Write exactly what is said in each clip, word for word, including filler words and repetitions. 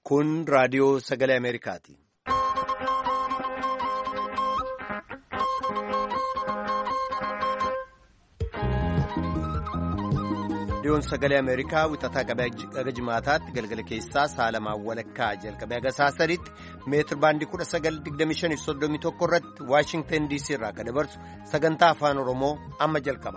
Kun raadiyoo sagalee Ameerikaati. Raadiyoon sagalee Ameerikaa wixataa qabeenya jimaataatti galgala keessaa saalamaan walakkaa jalqabee haga saasaritti meetir baandii kudha sagal digdamii shanii fi soddomii tokko irratti Waashingtan D C irraa kan dabarsu sagantaa afaan Oromoo amma jalqaba.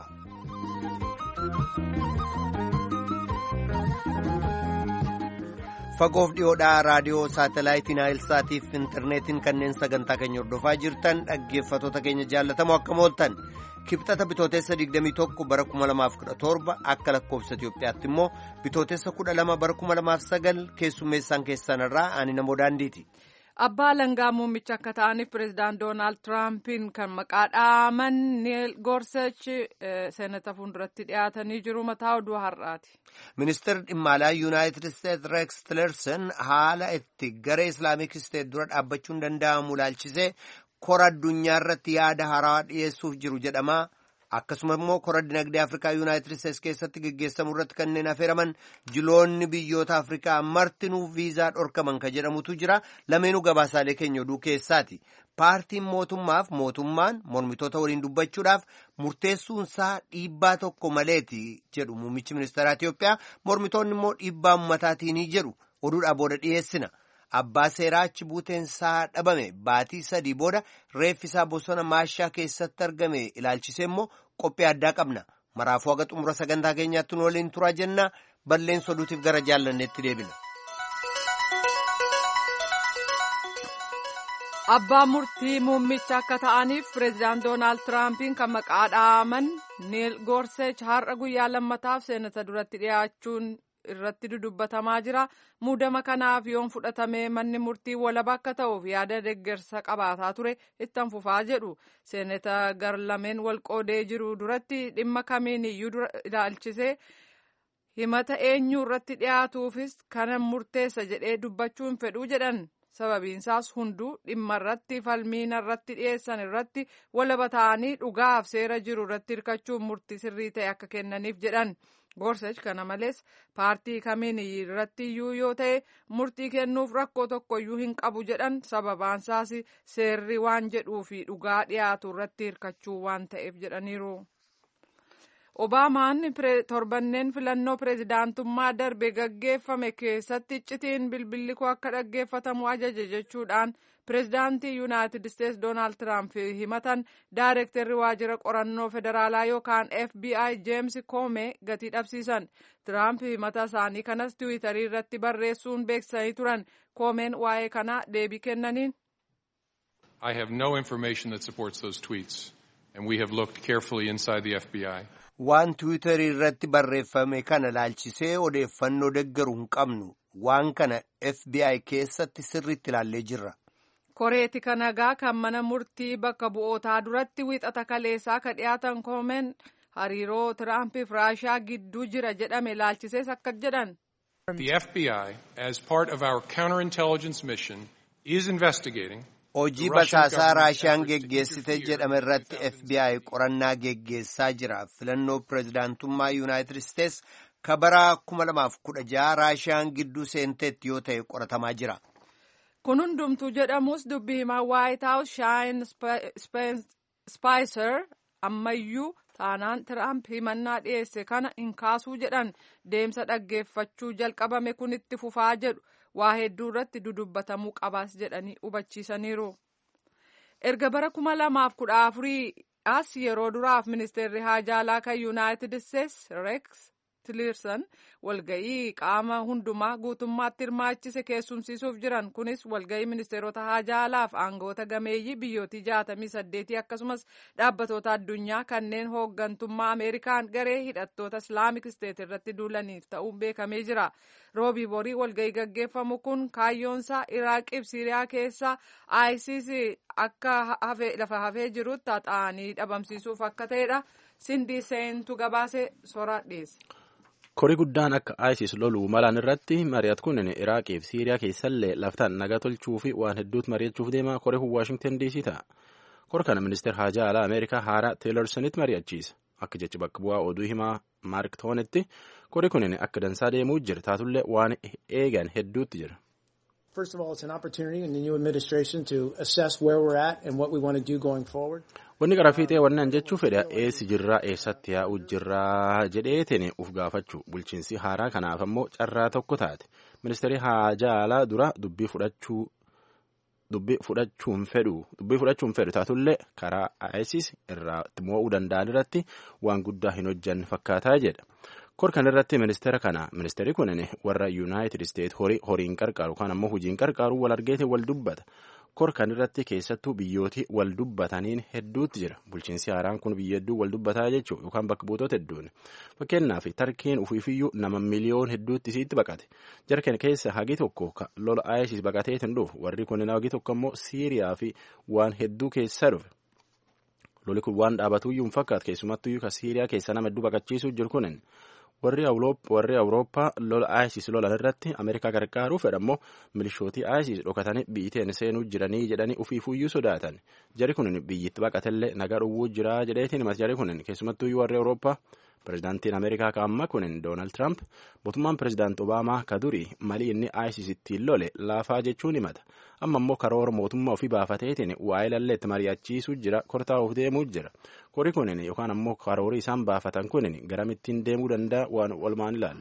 Fagoof dhiyoodhaa raadiyoo saatalaayitii Naayilsaatii fi intarneetiin kanneen sagantaa keenya hordofaa jirtan dhaggeeffattoota keenya jaallatamoo akkam ooltan kibxata bitootessa digdamii tokko bara kuma lamaaf kudha torba akka lakkoofsa Itoophiyaatti immoo bitootessa kudha lama bara kuma lamaaf sagal keessummeessaan keessanirraa ani namoo daandiiti. Abbaa Langaa muummicha akka ta'aniif pireezidaant Doonaald Tiraampiin kan maqaa dhaaman Niil Goorsech seenata fuulduratti dhiyaatanii jiru mataa oduu har'aati. Ministeerri dhimma alaa Yuunaayitid Isteetsi Reeks Tilerson haala itti garee Islaamik Isteet dura dhaabbachuun danda'amu ilaalchisee kora addunyaa irratti yaada haaraa dhiyeessuuf jiru jedhama. Akkasuma immoo kora dinagdee Afrikaa Yuunaayitid Isteetsi keessatti gaggeessamu irratti kanneen affeeraman jiloonni biyyoota Afrikaa martinuu viizaa dhorkaman kan jedhamutu jira. Lameenuu gabaasaalee keenya oduu keessaati. Paartiin mootummaaf mootummaan mormitoota waliin dubbachuudhaaf murteessuunsaa dhiibbaa tokko maleeti jedhu muummichi ministeeraa Itiyoophiyaa. Mormitoonni immoo dhiibbaa uummataatiin jedhu oduudhaa booda dhiyeessina. Abbaa seeraa achi buuteensaa dhabame baatii sadii booda reeffisaa bosona maashaa keessatti argame ilaalchisee immoo qophii addaa qabna. Maraafuu haga xumura sagantaa keenyaatti nu waliin turaa jenna. Balleessa oduutiif gara jaallanneetti deebina. Abbaa murtii muummicha akka ta'aniif pireezidaant Doonaald Tiraampiin kan maqaa dhaaman Niil Goorsech har'a guyyaa lammataaf seenata duratti dhiyaachuun irratti dudubbatamaa jira. Muudama kanaaf yoon fudhatame manni murtii walaba akka ta'uuf yaada deeggarsa qabaataa ture ittan fufaa jedhu. Seenata garlameen wal qoodee jiru duratti dhimma kamiin iyyuu ilaalchisee himata eenyuu irratti dhiyaatuufis kana murteessa jedhee dubbachuu hin fedhuu jedhan. Sababiinsaas hunduu dhimma irratti falmiin irratti dhiyeessan irratti walaba ta'anii dhugaaf seera jiru irratti hirkachuun murtii sirrii ta'e akka kennaniif jedhan. Goorsech kana malees paartii kamiin irratti iyyuu yoo ta'e murtii kennuuf rakkoo tokko iyyuu hin qabu jedhan. Sababaansaas seerri waan jedhuu fi dhugaa dhiyaatu irratti hirkachuu waan ta'eef jedhaniiru. Obaamaan torbanneen filannoo pireezidaantummaa darbe gaggeeffame keessatti iccitiin bilbilli koo akka dhaggeeffatamu ajaje jechuudhaan pireezidaantii Yuunaayitid Isteetsi Doonaald Tiraamp himatan daayirektarri waajjira qorannoo federaalaa yookaan F B I Jeems Koomee gatii dhabsiisan. Tiraamp himata isaanii kanas tiwiitarii irratti barreessuun beeksisanii turan. Koomeen waa'ee kanaa deebii kennaniin. I have no information that supports those tweets and we have looked carefully inside the F B I. Waan tiwiitarii irratti barreeffame kana laalchisee odeeffannoo deeggaru hin qabnu. Waan kana F B I keessatti sirriitti ilaallee jirra. Koreeti kanagaa kan mana murtii bakka bu'ootaa duratti wiixata kaleessaa ka dhiyaatan Koomeen hariiroo Tiraampiif Raashaa gidduu jira jedhame ilaalchisees akka jedhan. The F B I, as part of our counterintelligence mission, is investigating. Hojii basaasaa Raashiyaan geggeessite jedhame irratti F B I qorannaa geggeessaa jira. Filannoo pireezidaantummaa Yuunaayitid Isteetsi ka bara kuma lamaaf kudha jaha Raashiyaan gidduu seenteetti yoo ta'e qoratamaa jira. Kun hundumtuu jedhamus dubbii himaa White House Shine Spicer ammayyuu taanaan Tiraamp himannaa dhiyeesse kana hin kaasuu jedhan. Deemsa dhaggeeffachuu jalqabame kun itti fufaa jedhu. Waa hedduu irratti dudubbatamuu qabaas jedhanii hubachiisaniiru. Erga bara kuma lamaaf kudha afurii as yeroo duraaf ministeerri haajaa alaa kan Yuunaayitid Isteetsi Reeks Tilerson walga'ii qaama hundumaa guutummaatti hirmaachise keessumsiisuuf jiran. Kunis walga'ii ministeerota haajaa alaaf aangoota gameeyyii biyyootii jaatamii saddeetii akkasumas dhaabbatoota addunyaa kanneen hooggantummaa Ameerikaan garee hidhattoota Islaamik Isteet irratti duulaniif ta'uun beekamee jira. Roobii borii walga'ii gaggeeffamu kun kaayyoonsaa Iraaqii fi Siiriyaa keessaa ISIS akka lafa hafee jirutti haxaa'anii dhabamsiisuuf akka ta'edha. Sindii Seentu gabaasee soraa dhiyeesse. Korii guddaan akka ISIS loluu malaan irratti mari'at kunin Iraaqii fi Siiriyaa keessallee laftaan nagaa tolchuu fi waan hedduutti mari'achuuf deema. Korii kun Waashingtan D C ta'a. Kor kana ministeera haajaa alaa Ameerikaa haaraa Tilersonitti mari'achiisa. Akka jechi bakka bu'aa oduu himaa Maark Toonetti korii kunin akka dansaa deemuu jira taatullee waan eegan hedduutti jira. First of all, it's an opportunity in the new administration to assess where we're at and what we want to do going forward. Wanni gara fiixee wannan jechuu fedha eessi jirraa eessatti yaa'u jirraa jedheetiin uf gaafachuu bulchiinsi haaraa kanaaf ammoo carraa tokko taate ministeerri haajaa alaa dura dubbii fudhachuu dubbii fudhachuun fedhu dubbii fudhachuun fedhu taatullee karaa ISIS irraa mo'uu danda'an irratti waan guddaa hin hojjanne fakkaataa jedha. Kor kan irratti ministeera kana ministeerri kunin warra United States horii horiin qarqaaru kan ammoo hojiin qarqaaru wal argeete wal dubbata. Kor kan irratti keessattuu biyyooti wal dubbataniin hedduutti jira. Bulchiinsi haaraan kun biyya hedduu wal dubbataa jechuun yookaan bakka buutota hedduun. Fakkeenyaaf Tarkiin ufiifiyyuu nama miliyoon hedduutti isiitti baqate. Jarkan keessa hagi tokko lola ISIS baqatee hin dhufu. Warri kunin hagi tokko immoo Siiriyaa fi waan hedduu keessa dhufe. Loli kun waan dhaabatuyyuu hin fakkaatu keessumattuyyuu ka Siiriyaa keessa nama hedduu baqachiisuu jiru kunin. Warri Awurooppaa lola ISIS lolan irratti Ameerikaa gargaaruu fedhammoo milishootii ISIS dhokatanii biyyiteen seenuu jiranii jedhanii ufiifuyyuu sodaatan. Jari kunin biyyitti baqatellee nagaa dhowwuu jira jedheetiin himas jari kunin keessumattuyyuu warri Awurooppaa pirezidaantiin Ameerikaa ka amma kunin Doonaald Tiraamp mootummaan pirezidaanti Obaamaa ka durii malii inni ISIS ittiin lole laafaa jechuun himata. Amma immoo karoora mootummaa ofii baafateetiin waa'ee lalleetti mari'achiisuu jira kortaa'uuf deemuu jira. Kori kunin yookaan ammoo karoorii isaan baafatan kunin garamittiin deemuu danda'a waan walumaan ilaallu.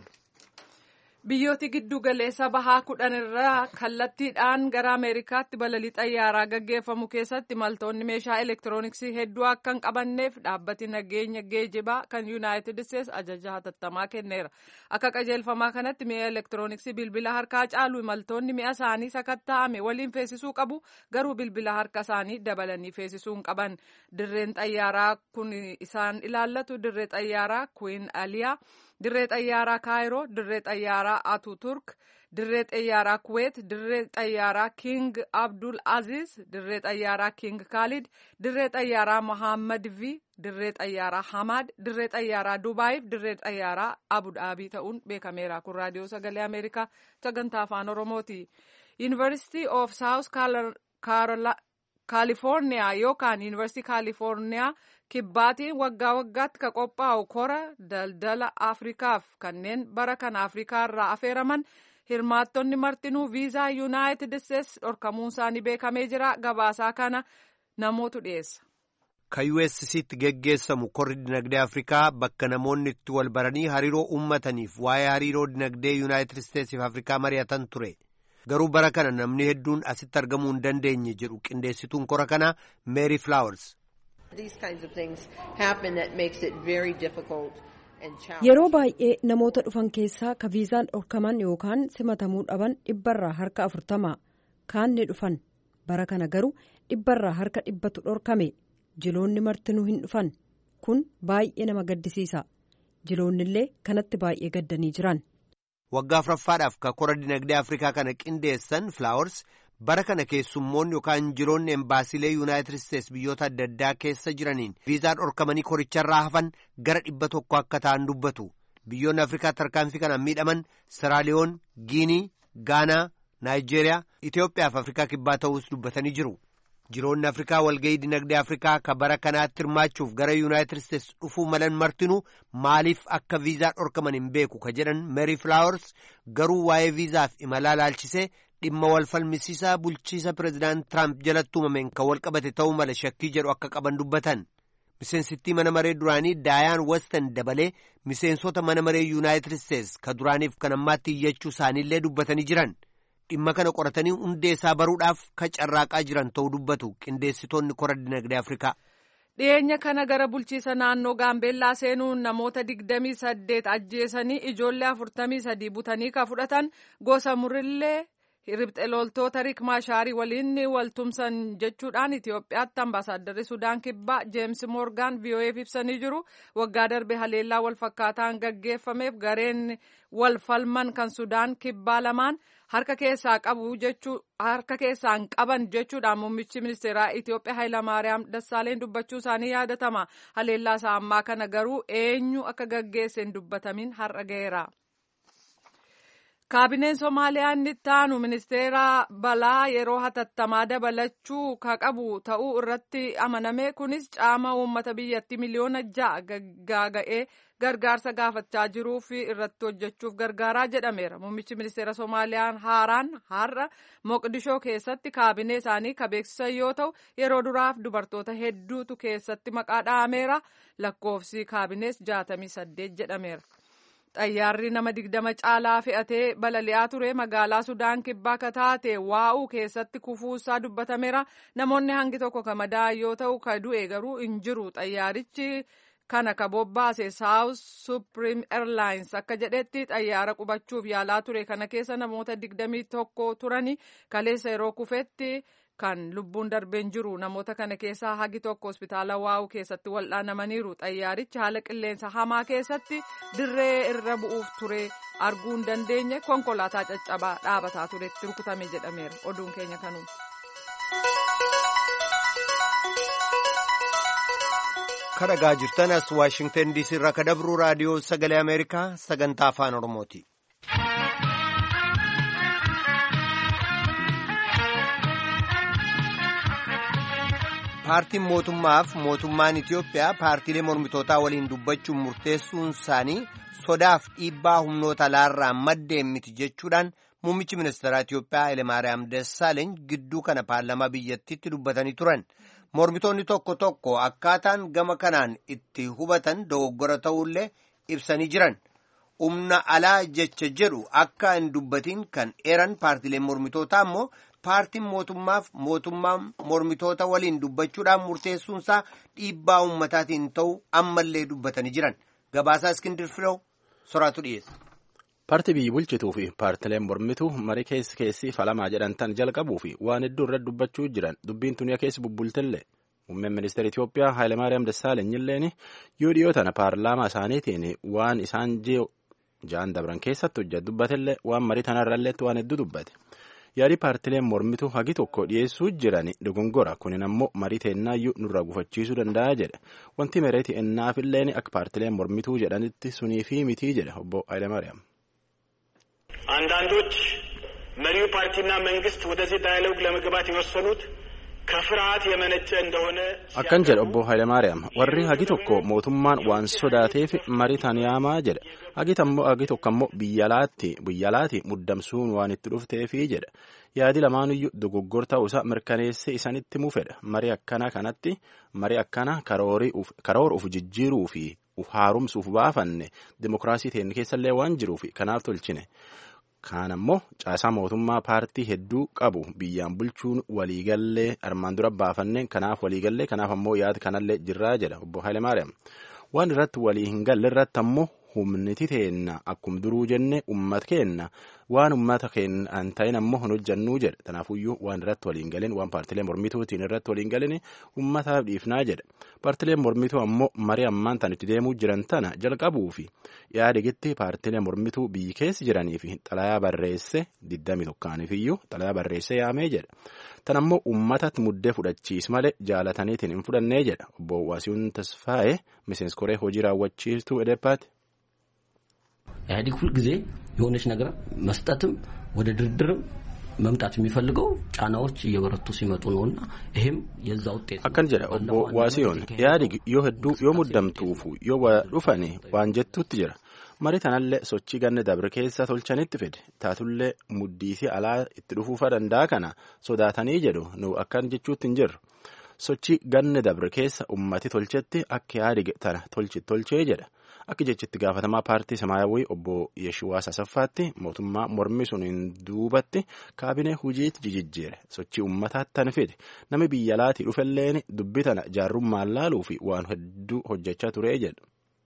Biyyooti giddu galeessa bahaa kudhan irraa kallattiidhaan gara Ameerikaatti balalii xayyaaraa gaggeeffamu keessatti imaltoonni meeshaa elektirooniksii hedduu akka hin qabanneef dhaabbati nageenya geejibaa kan Yuunaayitid Isteets ajaja hatattamaa kenneera. Akka qajeelfamaa kanatti mi'a elektirooniksii bilbila harkaa caalu imaltoonni mi'a isaanii sakatta'ame waliin feesisuu qabu garuu bilbila harka isaanii dabalanii feesisuu hin qaban. Dirreen xayyaaraa kun isaan ilaallatu dirree xayyaaraa Queen Aliyaa. Dirree xayyaaraa Kaayiroo, dirree xayyaaraa Atuturk, dirree xayyaaraa Kuwait, dirree xayyaaraa King Abdul Aziz, dirree xayyaaraa King Khalid, dirree xayyaaraa Mohammed V, dirree xayyaaraa Hamad, dirree xayyaaraa Dubaayif, dirree xayyaaraa Abu Dhaabii ta'uun beekameera. Kun raadiyoo sagalee Ameerikaa sagantaa afaan Oromooti. University of South California yookaan University California kibbaatiin waggaa waggaatti ka qophaa'u kora daldala Afrikaaf kanneen bara kana Afrikaa irraa afeeraman hirmaattonni martinuu viizaa Yuunaayitid Isteets dhorkamuun isaanii beekamee jira. Gabaasaa kana namootu dhiyeessa. Ka U S Ctti geggeessamu korri dinagdee Afrikaa bakka namoonni itti wal baranii hariiroo uummataniif waa'ee hariiroo dinagdee Yuunaayitid Isteetsiif Afrikaa mari'atan ture. Garuu bara kana namni hedduun asitti argamuu hin dandeenye jedhu qindeessituun kora kana Mary Flowers. Yeroo baay'ee namoota dhufan keessaa ka viizaan dhorkaman yookaan simatamuu dhaban dhibbarraa harka afurtama kaan ni dhufan. Bara kana garuu dhibbarraa harka dhibbatu dhorkame. Jiloonni martinuu hin dhufan. Kun baay'ee nama gaddisiisa. Jiloonni illee kanatti baay'ee gaddanii jiran. Waggaa afuraffaadhaaf ka kora dinagdee Afrikaa kana qindeessan Flowers bara kana keessummoonni yookaan jiloonni embaasiilee Yuunaayitid Isteets biyyoota adda addaa keessa jiraniin viizaa dhorkamanii koricharraa hafan gara dhibba tokko akka ta'an dubbatu. Biyyoonni Afrikaa tarkaanfii kanaan miidhaman Siraaliyoon, Giinii, Gaanaa, Naayijeeriyaa, Itoophiyaa fi Afrikaa kibbaa ta'uus dubbatanii jiru. Jiroonni Afrikaa walga'ii dinagdee Afrikaa ka bara kanaatti hirmaachuuf gara Yuunaayitid Isteets dhufuu malan martinuu maaliif akka viizaa dhorkaman hin beeku ka jedhan Mary Flowers garuu waa'ee viizaaf imalaa laalchisee dhimma wal falmisiisaa bulchiisa pireezidaant Tiraamp jalatti uumameen kan wal qabate ta'uu mala shakkii jedhu akka qaban dubbatan. Miseensittii mana maree duraanii Daayaan Westan dabalee miseensota mana maree Yuunaayitid Isteets ka duraaniif kan ammaatti iyyachuu isaaniillee dubbatanii jiran. Dhimma kana qoratanii hundee isaa baruudhaaf ka carraaqaa jiran ta'uu dubbatu qindeessitoonni kora dinagdee Afrikaa. Dhiyeenya kana gara bulchiisa naannoo Gaambeellaa seenuun namoota digdamii saddeet ajjeesanii ijoollee afurtamii sadii butanii ka fudhatan gosa murillee Riphxee loltoota Riik Maashaarii waliin waltumsan jechuudhaan Itoophiyaatti ambaasaaddarri Sudaan Kibbaa Jeems Moorgaan V O Eef ibsanii jiru. Waggaa darbe haleellaa wal fakkaataan gaggeeffameef gareen wal falman kan Sudaan Kibbaa lamaan harka keessaa qabu jechuu harka keessaan qaban jechuudhaan muummichi ministeeraa Itoophiyaa Hayilamaariyaam Dassaaleen dubbachuu isaanii yaadatama. Haleellaa isaa ammaa kana garuu eenyu akka gaggeesse hin dubbatamin har'a ga'eera. Kaabineen Somaaliyaa inni itti aanu ministeera balaa yeroo hatattamaa dabalachuu ka qabu ta'uu irratti amaname. Kunis caama uummata biyyattii miliyoona ja'a gaaga'ee gargaarsa gaafachaa jiruuf irratti hojjechuuf gargaaraa jedhameera. Muummichi ministeera Soomaaliyaan haaraan har'a Moqdishoo keessatti kaabinee isaanii ka beeksisan yoo ta'u, yeroo duraaf dubartoota hedduutu keessatti maqaa dha'ameera. Lakkoofsi kaabinees jaatamii saddeet jedhameera. Xayyaarri nama digdama caalaa fe'atee balali'aa ture magaalaa Sudaan kibbaa ka taate waa'uu keessatti kufuusaa dubbatameera. Namoonni hangi tokko ka madaa'an yoo ta'u, ka du'e garuu hin jiru. Xayyaarichi kana ka bobbaase South Supreme Airlines akka jedhetti xayyaara qubachuuf yaalaa ture kana keessa namoota digdamii tokko turani. Kaleessa yeroo kufetti kan lubbuun darbeen jiru. Namoota kana keessaa hagi tokko hospitaala waa'uu keessatti wal'aanamaniiru. Xayyaarichi haala qilleensa hamaa keessatti dirree irra bu'uuf ture arguu hin dandeenye konkolaataa caccabaa dhaabataa turetti rukutame jedhameera. Oduun keenya kanuma. Kadhagaa jirtan as Waashingtan diisii irraa ka dabru raadiyoo sagalee Ameerikaa sagantaa afaan Oromooti. Paartiin mootummaaf mootummaan Itiyoophiyaa paartiilee mormitootaa waliin dubbachuun murteessuun isaanii sodaaf dhiibbaa humnoota alaarraa maddeen miti jechuudhaan muummichi ministeeraa Itiyoophiyaa Hayilemaariyaam Dassaaleeny gidduu kana paarlamaa biyyattiitti dubbatanii turan. Mormitoonni tokko tokko akkaataan gama kanaan itti hubatan dogoggora ta'ullee ibsanii jiran. Humna alaa jecha jedhu akka hin dubbatiin kan eeran paartiileen mormitootaa immoo paartiin mootummaaf mootummaan mormitoota waliin dubbachuudhaan murteessuunsaa dhiibbaa ummataatiin ta'u ammallee dubbatanii jiran. Gabaasaa Iskindir Firew soraatu dhiyeessa. Paartii biyyi bulchituu fi paartileen mormituu marii keessi keessi falamaa jedhantan jalqabuu fi waan hedduu irratti dubbachuu jiran dubbiin tuniyaa keessi bubbultellee. Muummeen ministeera Itiyoophiyaa Hayilemaariyaam Dassaalenyi illeen yoo dhiyoo tana paarlaamaa isaaniitiin waan isaan ja'an dabran keessatti hojjetu dubbatellee waan marii tanarralleetti waan hedduu dubbate. Yaadii paartileen mormituu hagi tokko dhiyeessuu jiran dogongora kunin ammoo marii teennaayyuu nurraa gufachiisuu danda'a jedhe. Wanti mereeti ennaafilleen akka paartileen mormituu jedhanitti sunii fi mitii jedhe obbo Hayilemaariyaam. አንዳንዶች መሪው ፓርቲና መንግስት ወደዚህ ዳያሎግ ለመግባት የወሰኑት ከፍርሃት የመነጨ እንደሆነ akkan jedhe obbo Hayilemaariyaam warri hagi tokko mootummaan waan sodaateef marii tan yaamaa jedhe hagi tokko ammoo biyyalaatti biyyalaatti muddamsuun waan itti dhufteefi jedhe yaadi lamaanuyyuu dogoggora ta'uusaa mirkaneessee isanitti mufedha marii akkana kanatti marii akkana karoora uf jijjiiruu fi uf haaromsuuf baafanne dimokiraasii teenya keessallee waan jiruuf kanaaf tolchine. Kaan ammoo caasaa mootummaa paartii hedduu qabu biyyaan bulchuun waliigallee armaan dura baafanneen kanaaf waliigallee kanaaf ammoo yaada kanallee jirraa jedha obbo Hayilemaariyaam. Waan irratti walii hin galle irratti ammoo humniti teenna akkum duruu jenne ummata keenna waan ummata keenya an ta'in ammoo hin hojjannuu jedha. Tanaafuyyuu waan irratti waliin galeen waan paartilee mormituutiin irratti waliin galeen ummataaf dhiifnaa jedha. Paartileen mormituu ammoo marii ammaan tan itti deemuu jiran tana jalqabuu fi yaada gitti paartilee mormituu biyyi keessa jiranii fi xalayaa barreesse digdami tokkaaniifiyyuu xalayaa barreesse yaamee jedha. Tan ammoo ummatatti muddee fudhachiis malee jaalataniitiin hin fudhannee jedha. Obbo Waasihuun Tasfaa'ee miseensi koree hojii raawwachiistuu Edepaati. ኢህአዴግ ሁል ጊዜ የሆነች ነገር መስጠትም ወደ ድርድርም መምጣት የሚፈልገው ጫናዎች እየበረቱ ሲመጡ ነውና ይሄም የዛ ውጤት አከን ጀራ ኦቦ ዋሲዮን ኢህአዴግ ዮ ህዱ ዮ ሙደምቱፉ ዮ ወዱፈኔ ዋንጀቱት ጀራ መሬታናለ ሶቺ ገነ ደብረ ከሳ ቶልቻኔት ፍድ ታቱለ ሙዲሲ አላ እትዱፉ ፈደንዳ ከና ሶዳታኔ ጀዶ ነው አከን ጀቹት እንጀር ሶቺ ገነ ደብረ ከሳ ኡማቲ ቶልቸቲ አከ ኢህአዴግ ተና ቶልቺ ቶልቼ ጀዳ akka jechitti gaafatamaa paartii Samaayawii obbo Yeshuwaas Asaffaatti mootummaa mormi sun hin duubatti kaabinee hojiitti jijjiire sochii uummataatti tan fide namni biyya alaatii dhufelleen dubbii tana jaarrummaan laaluu fi waan hedduu hojjechaa ture jedha.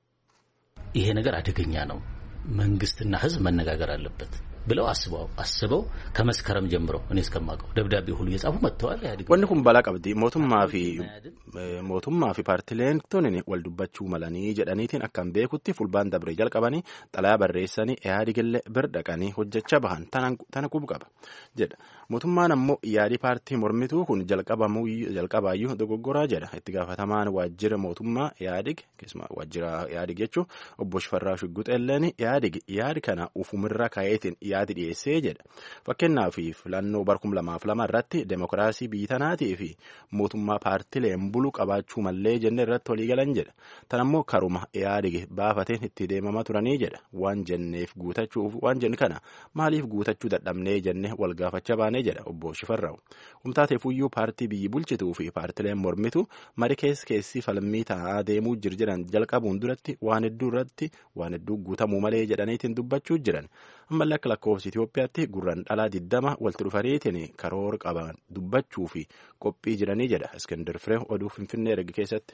ይሄ ነገር አደገኛ ነው መንግስትና ህዝብ መነጋገር አለበት ብለው አስበው አስበው ከመስከረም ጀምሮ እኔ እስከማውቀው ደብዳቤ ሁሉ የጻፉ መጥተዋል። ያድግ ወንኩ ባላ ቀብዲ ሞቱማ ፊ ሞቱማ ፊ ፓርቲሌን ቶኔ ወልዱባቹ መላኒ ጀዳኒቲን አካም ቤኩቲ ፉልባን ደብረ ጀልቀባኒ ጠላያ በሬሰኒ ያድግለ ብርደቀኒ ሆጀቻ ባሃን ተናንቁ ተነቁብ ቀባ ጀዳ mootummaan ammoo yaadii paartii mormituu kun jalqabaayyuu dogoggoraa jedha itti gaafatamaan waajjira mootummaa yaadig keessumaa waajjira yaadig jechuun obbo Shifarraa Shugguxeelleen yaadig yaadi kana ufumirra kaa'eetiin yaadi dhiyeessee jedha fakkeenyaaf filannoo bara kuma lamaaf lama irratti demokiraasii biyya tanaatii fi mootummaa paartileen bulu qabaachuu mallee jenne irratti walii galan jedha tan ammoo karuma yaadig baafateen itti deemamaa turanii jedha waan jenneef guutachuuf waan jenne kana maaliif guutachuu dadhabnee jenne wal gaafachaa baanee jedha obbo Shifarraa humtaateefuyyuu paartii biyyi bulchituu fi paartileen mormitu mari keessa keessi falmii ta'aa deemuu jiran jalqabuun duratti waan hedduu irratti waan hedduu guutamuu malee jedhaniitiin dubbachuu jiran ammallee akka lakkoofsa Itoophiyaatti gurran dhalaa diddama walitti dhufaniitiin karoora qaban dubbachuu fi qophii jiranii jedha Iskandar Firee oduu Finfinnee erga keessatti.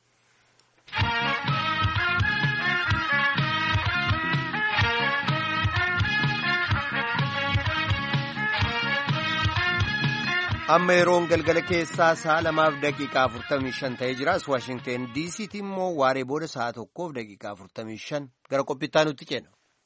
amma yeroon galgala keessaa sa'a lamaaf daqiiqaa afurtamii shan ta'ee jira as Waashingteen diisiitti immoo waaree booda sa'a tokkoof daqiiqaa afurtamii shan gara qophiittaa nutti ceena.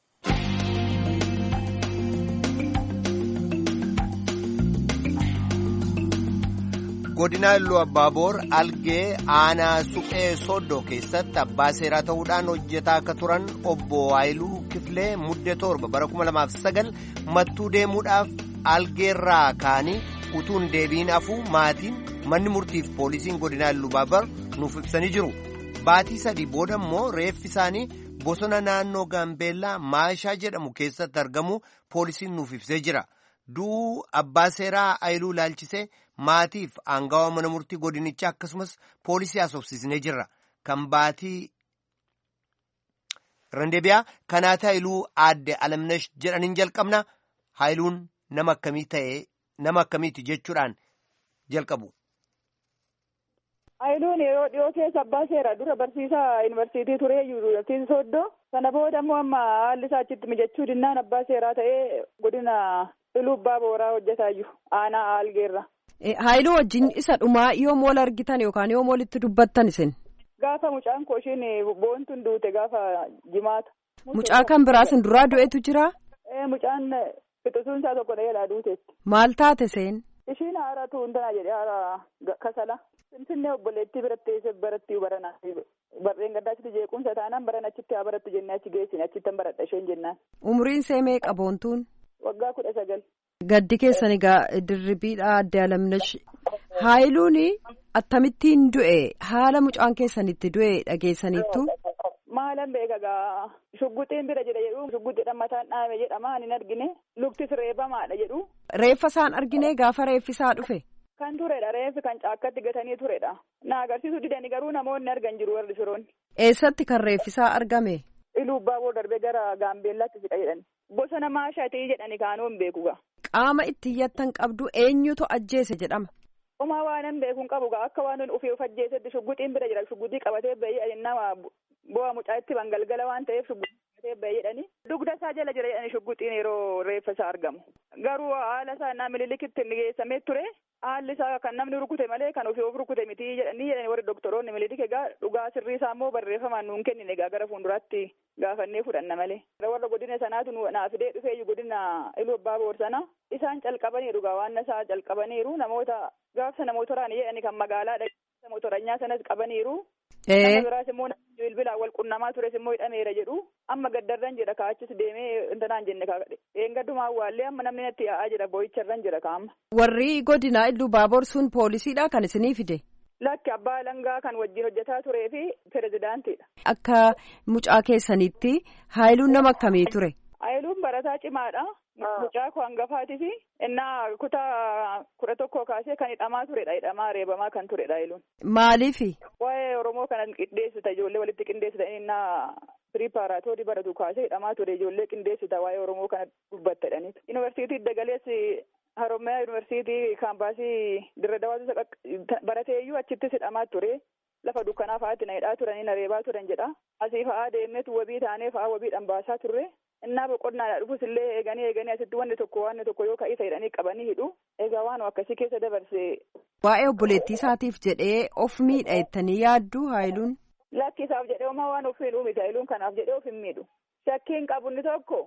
godina Illuu Abbaaboor algee aanaa suphee soddoo keessatti abbaa seeraa ta'uudhaan hojjetaa akka turan obbo Haayiluu Kifilee muddee torba bara kuma lamaaf sagal mattuu deemuudhaaf algeerraa kaanii utuun deebiin afuu maatiin manni murtiif poolisiin godina Illuu Abbaaboor nuuf ibsanii jiru. Baatii sadii booda immoo reeffi isaanii bosona naannoo Gaambeellaa Maashaa jedhamu keessatti argamu poolisiin nuuf ibsee jira. Du'uu abbaa seeraa Haayiluu laalchisee maatiif aangawa mana murtii godinichaa akkasumas poolisii haasofsiisnee jirra. Kan baatii Randeebiyaa kanaata Haayiluu aadde Alamnash jedhaniin jalqabna. Haayiluun nama akkamii ta'e nama akkamiiti jechuudhaan jalqabu. Haayiluun yeroo dhiyoo keessa abbaa seeraa dura barsiisaa yuunivarsiitii turee yuunivarsiitii Sooddoo sana booda immoo amma haalli isaa achitti mijachuu dinnaan abbaa seeraa ta'ee godina Illuu Abbaaboraa hojjetaayyuu aanaa algeerra. Haayiluu wajjin isa dhumaa yoom wal argitan yookaan yoom walitti dubbattan isin? Gaafa mucaan koo ishiin boontuun duute gaafa jimaata. Mucaa kan biraa sin duraa du'etu jira? Mucaan fixisuun isaa tokko dheeraa duuteetti. Maal taate seen? Ishiin haara tuuntanaa jedhee haara kasala. Finfinnee obboleettii biratti eessa baratti baranaa barreen gaddaa achitti jeequmsa taanaan baran achitti haa barattu jennee achi geessine achitti hin baradha isheen jennaan. Umriin see meeqa boontuun? Waggaa kudha sagal. Gaddi keessan egaa dirribiidha adde Alamnash. Haayiluun akkamittiin du'e haala mucaan keessanitti du'e dhageessaniittu? Maalan beeka gaa shugguxiin bira jedha jedhu shugguxiidhaan mataan dhaame jedhama hin argine luktis reebamaadha jedhu. Reeffa isaan argine gaafa reeffisaa dhufe? Kan turedha reeffi kan caakkatti gatanii turedha. Na agarsiisu didanii garuu namoonni argan jiru warri firoonni. Eessatti kan reeffisaa argame? Illuu Abbaaboor darbee gara Gaambeellaatti fidha jedhani. Bosona Maashaatii jedhani kaanuu hin beeku gaa. Qaama itti iyyattan qabdu eenyutu ajjeese jedhama? Homaa waan hin beeku hin qabu gaa akka waan ofii of ajjeesetti shugguxiin bira jira shugguxii qabatee bahee nama bu'aa mucaa itti bangalgala waan ta'eef shugguxii qabatee bahee jedhani. Dugda isaa jala jira jedhani shugguxiin yeroo reeffa isaa argamu. Garuu haala isaa naa Minilikitti inni geessamee ture. Haalli isaa kan namni rukute malee kan ofii of rukute miti jedhanii jedhani warri doktoroonni Minilik egaa dhugaa sirrii isaa immoo barreeffamaan nuun kennine egaa gara fuulduraatti gaafannee fudhanna malee. Warra godina sanaatu naa fidee dhufeeyyu godina Illuu Abbaaboor sana isaan calqabaniiru gaa waan isaa calqabaniiru namoota gaafsa namoota jedhani kan magaalaa dhageessa mootoranyaa sanas qabaniiru. Nama biraas immoo bilbilaan wal qunnamaa tures immoo hidhameera jedhu amma gaddarran jedha kaachis deemee intanaan jenne kaakadhe eengaddumaa waallee amma namni natti yaa'aa jira boo'icharran jira kaama. Warri godina Illuu Abbaaboor sun poolisiidha kan isinii fide? Lakki abbaa langaa kan wajjin hojjetaa turee fi pirezidaantiidha. Akka mucaa keessanitti Haayiluun nama akkamii ture? Haayiluun barataa cimaadha. Mucaa koo hangafaatii fi innaa kutaa kudha tokkoo kaasee kan hidhamaa turedha. Hidhamaa reebamaa kan turedha Haayiluun. Maaliifi? Waa'ee Oromoo kana qindeessita ijoollee walitti qindeessita innaa piripaaraatoorii baratu kaasee hidhamaa ture ijoollee qindeessita waa'ee Oromoo kana dubbatta jedhaniitu. Yuunivarsiitii Dagaleessi Haromyaa Yuunivarsiitii kaampaasii Dirre Dawaatu barateeyyuu achittis hidhamaa ture. Lafa dukkanaa fa'aatti na hidhaa turanii na reebaa turan jedha. Asii fa'aa deemneetu wabii taanee fa'aa wabiidhaan baasaa turre. Innaa boqonnaadhaa dhufus illee eeganii eeganii asitti wanni tokko wanni tokko yoo ka'ii ta'edhanii qabanii hidhu. Egaa waan akkasii keessa dabarse. Waa'ee obboleettii isaatiif jedhee of miidha jettanii yaaddu Haayiluun? Lakki isaaf jedhee homaa waan of miidhuu miti Haayiluun kanaaf jedhee of hin miidhu. Shakkiin qabu inni tokko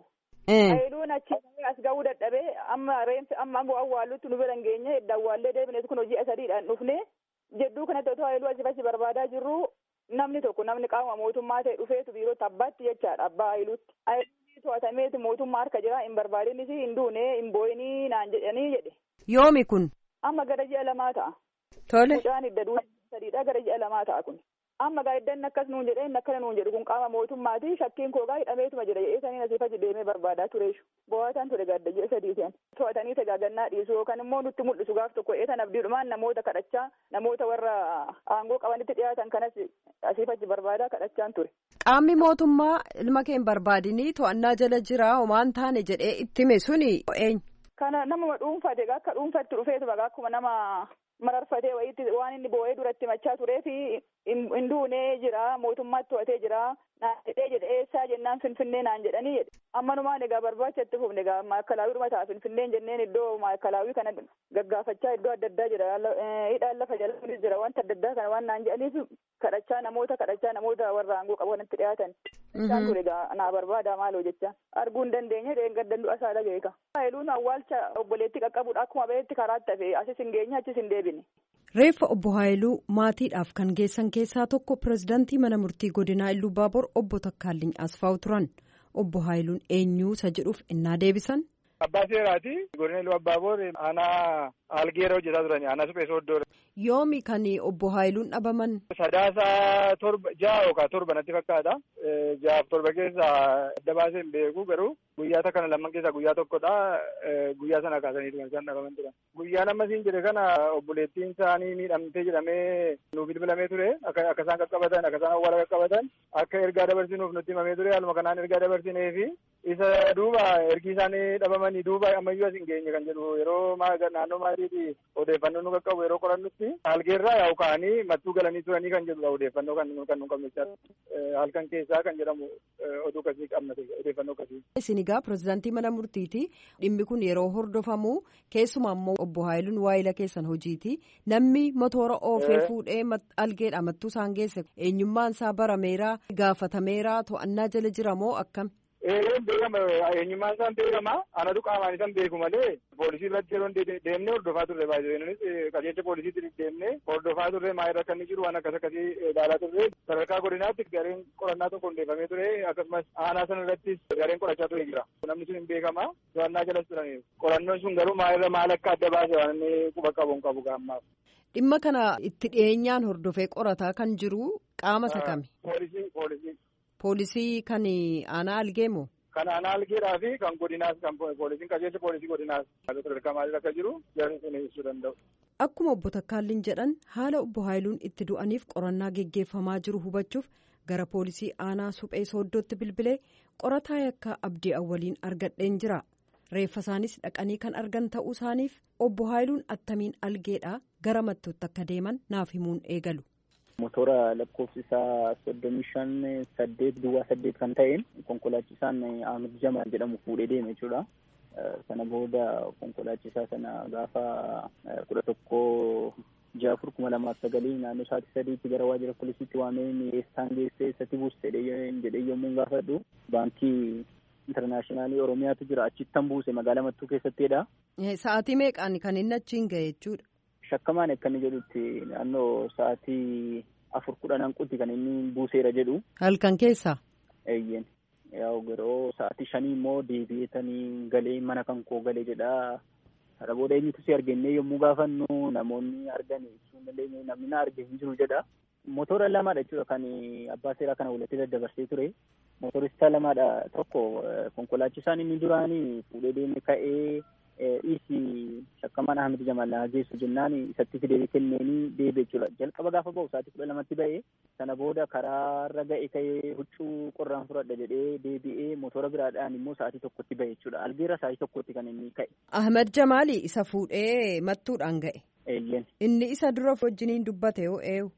Haayiluun achi as ga'uu dadhabee amma reensi amma awwaallutti nu bira hin geenye edda awwaallee deebines kun hojii sadiidhaan dhufne jedduu kanatti otoo haayiluu asii fachi barbaadaa jirru namni tokko namni qaama mootummaa ta'e dhufeetu biirootti abbaatti jechaadha abbaa haayiluutti. Haayiluun to'atameetu mootummaa harka jira hin barbaadinis hin duune hin boo'inii naan jedhanii jedhe. Yoomi kun? Amma gara ji'a lamaa ta'a. Tole. Mucaan hidda duudha sadiidha gara ji'a lamaa ta'a kun. Amma gaa'iddan akkas nuun jedhee akkana nuun jedhu kun qaama mootummaati shakkiin koo gaa hidhameetuma jira jedhee saniin asii fachi deemee barbaadaa tureeshu. Bo'aataan ture gaadda ji'a sadiitiin. To'atanii tagaagannaa dhiisu yookaan immoo nutti mul'isu gaaf tokko eetan abdiidhumaan namoota kadhachaa namoota warra aangoo qabanitti dhiyaatan kanas asii fachi barbaadaa kadhachaan ture. Qaamni mootummaa ilma kee hin barbaadinii to'annaa jala jira homaan taane jedhee itti hime suni eenyu? Kana nama dhuunfate akka dhuunfatti dhufeetu baga akkuma nama mararfatee wayiitti waan inni boo'ee duratti machaa turee fi hin duunee jira mootummaatti to'atee jira naan jedhee jedhe eessaa jennaan finfinnee naan jedhanii jedhe ammanumaan egaa barbaacha itti fufne egaa maakalaawii dhumataa finfinneen jenneen iddoo maakalaawii kana gaggaafachaa iddoo adda addaa jira hidhaan lafa jala jira wanta adda addaa kana waan naan jedhaniif kadhachaa namoota kadhachaa namoota warra aangoo qabanitti dhiyaatan isaan ture egaa naa barbaada maaloo jecha arguu hin dandeenye dheengaddan du'a isaa dhageeka. Haayiluun awwaalcha obboleetti qaqqabuudha akkuma beetti karaatti hafe asis hin geenye achis hin deebine. Reeffa obbo Haayiluu maatiidhaaf kan geessan keessaa tokko pirezidaantii mana murtii godinaa Illuu Baaboor obbo Takkaalliin Asfaaw turan. Obbo Haayiluun eenyu isa jedhuuf innaa deebisan. Abbaa seeraati godina Illuu Baaboor aanaa algeera hojjetaa turani aanaa suphee sooddoo. Yoomi kan obbo Haayiluun dhabaman. Sadaasa torba ja'a yookaan torba natti fakkaata. Ja'aaf torba keessa adda baasee hin beeku garuu guyyaa kana lamman keessaa guyyaa tokkodha. Guyyaa sana kaasaniitu kan isaan dhabaman turan. Guyyaan amma siin jedhe kana obboleettiin isaanii miidhamtee jedhamee nu bilbilamee ture. Akka isaan qaqqabatan akka isaan awwaala qaqqabatan akka ergaa dabarsinuuf nutti himamee ture. Haaluma kanaan ergaa dabarsinee fi isa duuba ergi isaanii dhabamanii duuba ammayyuu as hin geenye kan jedhu yeroo naannoo maatiitti odeeffannoo nu qaqqabu yeroo qorannutti algeerraa yaa'u ka'anii mattuu galanii turanii kan jedhudha odeeffannoo kan kan nu qabne halkan keessaa kan jedhamu oduu kasii qabna odeeffannoo kasii. Isin egaa pirezidaantii mana murtiiti dhimmi kun yeroo hordofamu keessumaa immoo obbo Haayiluun waayila keessan hojiiti namni motora oofee fuudhee algeedha mattuu isaan geesse eenyummaan isaa barameera gaafatameera to'annaa jala jira moo akkam? Ee beekama eenyummaan isaan beekama anatu qaamaan isaan beeku malee poolisii irratti yeroo deemnee hordofaa turre baay'eenis qajeelcha poolisiitti deemnee hordofaa turre maa irra kan jiru waan akkas akkasii ilaalaa turre sadarkaa godinaatti gareen qorannaa tokko hundeeffamee ture akkasumas aanaa sana irrattis gareen qorachaa ture jira namni sun hin beekama to'annaa jalas turaniiru qorannoon sun garuu maa irra maal akka adda baase waan inni quba qabu hin qabu gaammaaf. Dhimma kana itti dhiyeenyaan hordofee qorataa kan jiru qaama isa kami? Poolisii poolisii. Poolisii kan aanaa algeemo? Kan aanaa algeedhaa fi kan godinaas kan poolisiin qajeelcha poolisii godinaas sadarkaa maalii akka jiru jarri sun ibsuu danda'u. Akkuma obbo Takkaalliin jedhan haala obbo Haayiluun itti du'aniif qorannaa geggeeffamaa jiru hubachuuf gara poolisii aanaa suphee sooddootti bilbilee qorataa yakkaa abdii awwaliin argadheen jira. Reeffa isaanis dhaqanii kan argan ta'uu isaaniif obbo Haayiluun attamiin algeedhaa gara mattuutti akka deeman naaf himuun eegalu. Motora lakkoofsi isaa soddomii shan saddeet duwwaa saddeet kan ta'een konkolaachisaan Ahmed Jamal jedhamu fuudhee deeme jechuudha. Sana booda konkolaachisaa sana gaafa kudha tokko ja'a afur kuma lamaaf sagalii naannoo sa'aatii sadiitti gara waajjira poolisiitti waamee eessaan geessee eessatti buuse jedhee yommuu gaafadhu baankii intarnaashinaali Oromiyaatu jira achittan buuse magaalaa Mattuu keessattidha. Sa'aatii meeqaan kan inni achiin ga'e jechuudha? Shakkamaan akkanii jedhutti naannoo sa'aatii afur kudhan hanquutti kan inni buuseera jedhu. Halkan keessaa? Eeyyeen. Yaa'u yeroo sa'aatii shanii immoo deebi'eetanii galee mana kan koo galee jedha. Kana booda eenyutu si argennee yommuu gaafannu namoonni argan ibsuun namni na arge hin jiru jedha. Motora lamaadha jechuudha kan abbaa seeraa kana walitti daddabarsee ture. Motoristaa lamaadha tokko konkolaachisaan inni duraanii fuudhee deemee ka'ee isi shakkamaan Ahmed Jamal geessu jennaan isatti fidee kenneenii deebi'e jechuudha. Jalqaba gaafa ba'u sa'aatii kudha lamatti ba'ee sana booda karaarra ga'e ka'ee huccuu qorraan fudhadha jedhee deebi'ee motora biraadhaan immoo sa'aatii tokkotti ba'e jechuudha. Algeera sa'aatii tokkotti kan inni ka'e. Ahmed Jamal isa fuudhee mattuudhaan ga'e. Eeyyeen. Inni isa dura wajjiniin dubbate yoo eewu.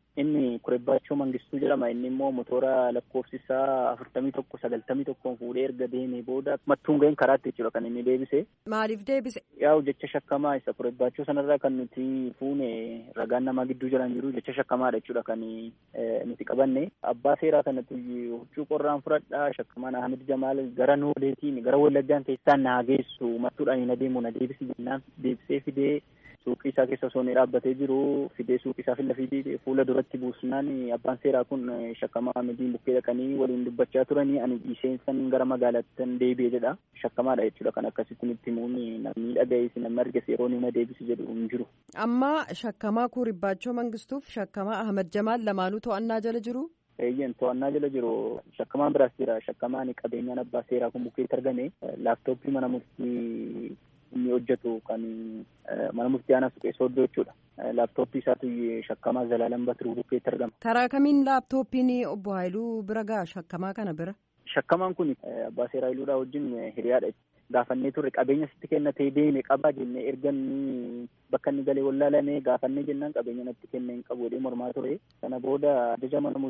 inni Kureebbaachoo Mangistuu jedhama. Inni immoo motora lakkoofsi isaa afurtamii tokko sagaltamii tokkoon fuudhee erga deemee booda mattuun ga'een karaatti jechuudha kan inni deebise. Maaliif deebise? Yaa'u jecha shakkamaa isa Kureebbaachoo sanarraa kan nuti fuune ragaan namaa gidduu jiran jiru jecha shakkamaadha jechuudha kan nuti qabanne. Abbaa seeraa kanatti huccuu qorraan fudhadhaa shakkamaan Ahmed Jamaal gara nooleetiin gara Wallaggaan keessaan na geessu mattuudhaan na deemu na deebisi jennaan deebisee fidee suuqii isaa keessa osoo inni dhaabbatee jiru fidee suuqii isaa filla fidee fuula duratti buusnaan abbaan seeraa kun shakkamaa Ahmediin bukkee dhaqanii waliin dubbachaa turanii ani dhiiseensan gara magaalaatti deebi'e jedha. Shakkamaadha jechuudha kan akkasitti nutti himuun namni dhaga'ees namni arges yeroo nama deebisi jedhu hin jiru. Amma shakkamaa Kureebbaachoo Mangistuuf shakkamaa Ahmed Jamaal lamaanuu to'annaa jala jiru. Eeyyeen to'annaa jala jiru. Shakkamaan biraas jira. Shakkamaan qabeenyaan abbaa seeraa kun bukkeetti argame laaptooppii mana murtii inni hojjetu kan mana murtii aanaa suphee sooddoo jechuudha. Laaptooppii isaatu shakkamaa Zalaalam Batiruu bukkeetti argama. Karaa kamiin laaptooppiin obbo Haayiluu bira ga'a shakkamaa kana bira? Shakkamaan kun abbaa seeraa Haayiluudhaa wajjin hiriyaadha. Gaafannee turre qabeenya sitti kennatee deeme qabaa jennee erga inni bakka inni galee wallaalame gaafannee jennaan qabeenya natti kenne hin qabu jedhee mormaa ture. Sana booda ajaja mana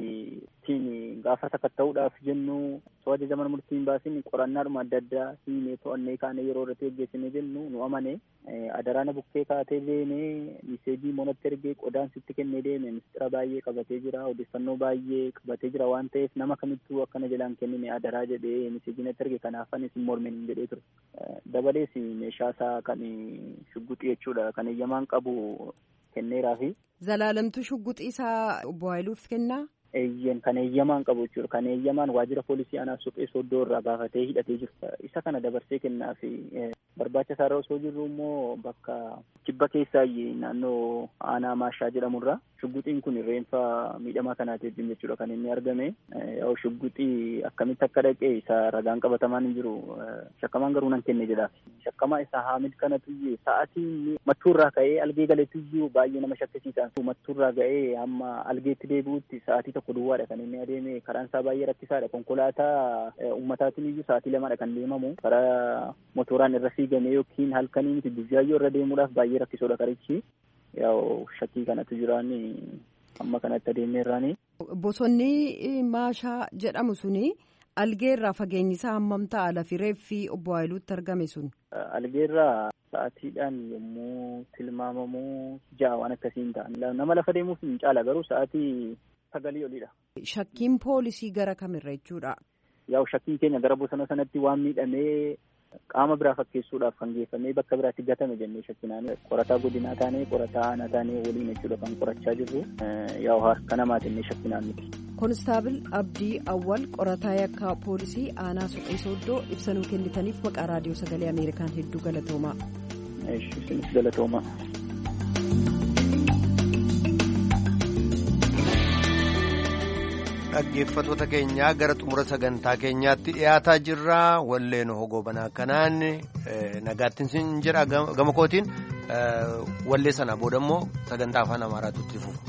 murtiitiin gaafa sakatta'uudhaaf jennu osoo ajaja mana murtiin baasin qorannaadhuma adda addaa hiinee to'annee kaanee yeroo irratti hojjeessine jennu nu amane adaraana bukkee kaatee deeme miseejii monatti ergee qodaan sitti kennee deeme mistira baay'ee qabatee jira odeeffannoo baay'ee qabatee jira waan ta'eef nama kamittuu akkana jalaan kennine adaraa jedhee miseejiinatti erge kanaaf anis hin mormin jedhee ture. Dabalees meeshaa isaa kan shugguxii jechuudha kan eeyyamaan qabu kenneeraafi. Zalaalamtu shugguxii isaa obbo Haayiluuf kennaa? Eeyyen kan eeyyamaan qabu jechuudha. Kan eeyyamaan waajjira poolisii aanaa suphee sooddoo irraa baafatee hidhatee jiru. Isa kana dabarsee kennaafi barbaacha isaarra osoo jirru immoo bakka kibba keessaa naannoo aanaa maashaa jedhamurra shugguxiin kun reenfa miidhamaa kanaati wajjin jechuudha kan inni argame. Yoo shugguxii akkamitti akka dhaqee isa ragaan qabatamaan hin jiru shakkamaan garuu nan kenne jedhaaf. Shakkamaa isa Haamid kanatu sa'aatii mattuurraa ka'ee algee galeetuyyuu baay'ee nama shakkisiisa. Mattuurraa ga'ee hamma algeetti deebi'utti sa'aatii tokko duwwaadha kan inni adeeme karaan isaa baay'ee rakkisaadha. Konkolaataa ummataatiin iyyuu sa'aatii lamadha kan deemamu karaa motoraan irra fiigamee yookiin halkanii miti guyyaayyoo irra deemuudhaaf baay'ee rakkisoodha karichi. Yaa'u shakkii kanatu jiraan amma kanatti adeemee irraani. Bosonni maashaa jedhamu suni algeerraa fageenyi isaa hammam ta'a lafi reeffi obbo Haayiluutti argame sun? Algeerraa sa'aatiidhaan yommuu tilmaamamu ja'a waan akkasiin ta'a. Nama lafa deemuuf hin caala garuu sa'aatii sagalii olidha. Shakkiin poolisii gara kamirra jechuudha? Yaa'u shakkiin keenya gara bosona sanatti waan miidhamee qaama biraa fakkeessuudhaaf kan geeffamee bakka biraatti gatame jennee shakkinaan qorataa godinaa taanee qorataa aanaa taanee waliin jechuudha kan qorachaa jirru yaa'u harka namaatiin shakkinaan miti. Konistaabil Abdii Awwal qorataa yakkaa poolisii aanaa suphee sooddoo ibsanuu kennitaniif maqaa raadiyoo sagalee Ameerikaan hedduu galatoomaa. Isinis galatoomaa. Dhaggeeffattoota keenyaa gara xumura sagantaa keenyaatti dhiyaataa jirra. Walleen hogoobanaa kanaan nagaattiin sin jira gama kootiin wallee sana booda immoo sagantaa afaan Amaaraatu itti fufa.